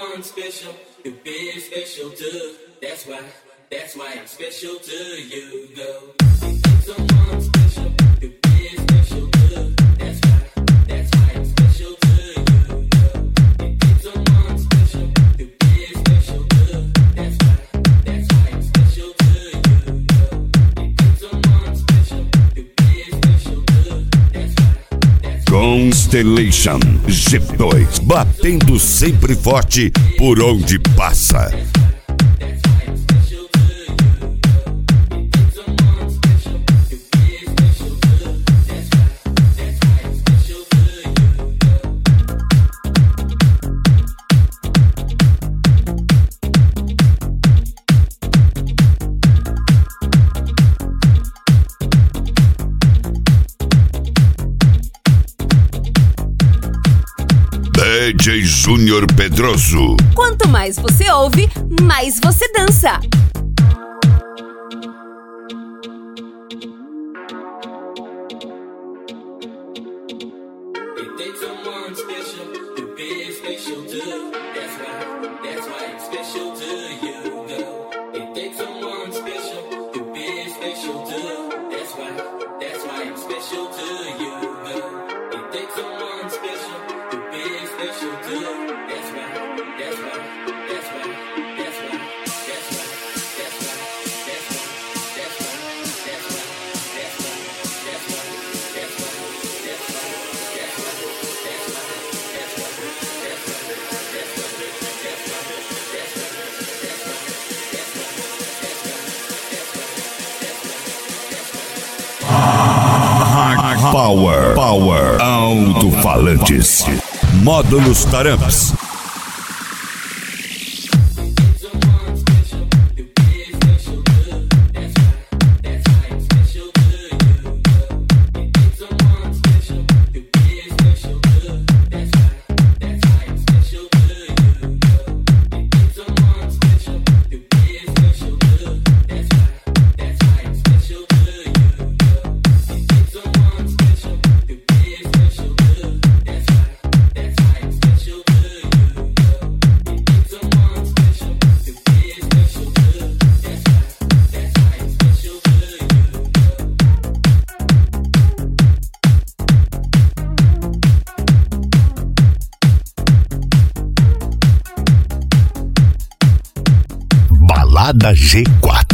someone special, you'll be special too. That's why I'm special to you, girl. You think someone special, you'll be special too. That's why I'm special to you, girl. You think someone special, you'll be special too. That's why I'm special to you, girl. You think someone special, you'll be special too. That's why. Constellation G2, batendo sempre forte por onde passa. DJ Júnior Pedroso. Quanto mais você ouve, mais você dança. Power, alto-falantes, módulos Taramps. Balada G4.